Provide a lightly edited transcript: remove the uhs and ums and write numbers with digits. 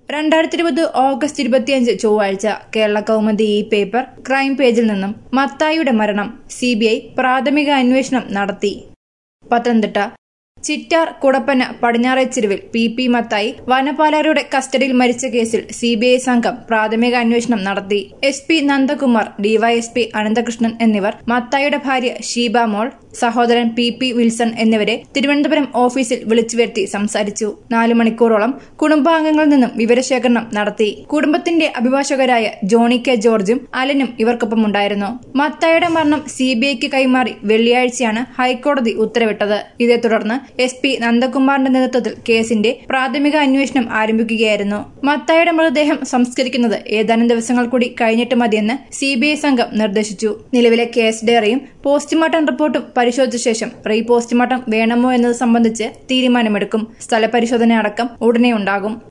2020 August 25 ചൊവ്വാഴ്ച കേരള കൗമുദി ഈ paper crime പേജിൽ നിന്നും മത്തായിയുടെ മരണം സിബിഐ പ്രാഥമിക അന്വേഷണം നടത്തി. പത്തനംതിട്ട ചിറ്റാർ കുടപ്പന പടിഞ്ഞാറേച്ചിരുവിൽ പി മത്തായി വനപാലകരുടെ കസ്റ്റഡിയിൽ മരിച്ച കേസിൽ സിബിഐ സംഘം പ്രാഥമിക അന്വേഷണം നടത്തി. SP നന്ദകുമാർ, DYSP അനന്തകൃഷ്ണൻ എന്നിവർ മത്തായിയുടെ ഭാര്യ ഷീബ മോൾ, സഹോദരൻ പി വിൽസൺ എന്നിവരെ തിരുവനന്തപുരം ഓഫീസിൽ വിളിച്ചുവരുത്തി സംസാരിച്ചു. 4 മണിക്കൂറോളം കുടുംബാംഗങ്ങളിൽ നിന്നും വിവരശേഖരണം നടത്തി. കുടുംബത്തിന്റെ അഭിഭാഷകരായ ജോണി കെ ജോർജും അലനും ഇവർക്കൊപ്പമുണ്ടായിരുന്നു. മത്തായിയുടെ മരണം സിബിഐക്ക് കൈമാറി വെള്ളിയാഴ്ചയാണ് ഹൈക്കോടതി ഉത്തരവിട്ടത്. ഇതേ തുടർന്ന് SP നന്ദകുമാറിന്റെ നേതൃത്വത്തിൽ കേസിന്റെ പ്രാഥമിക അന്വേഷണം ആരംഭിക്കുകയായിരുന്നു. മത്തായിയുടെ മൃതദേഹം സംസ്കരിക്കുന്നത് ഏതാനും ദിവസങ്ങൾ കൂടി കഴിഞ്ഞിട്ട് മതിയെന്ന് സിബിഐ സംഘം നിർദ്ദേശിച്ചു. നിലവിലെ കേസ് ഡയറിയും പോസ്റ്റ്മോർട്ടം റിപ്പോർട്ടും പരിശോധിച്ച ശേഷം റീ പോസ്റ്റ്മോർട്ടം വേണമോ എന്നത് സംബന്ധിച്ച് തീരുമാനമെടുക്കും. സ്ഥലപരിശോധന അടക്കം ഉടനെ ഉണ്ടാകും.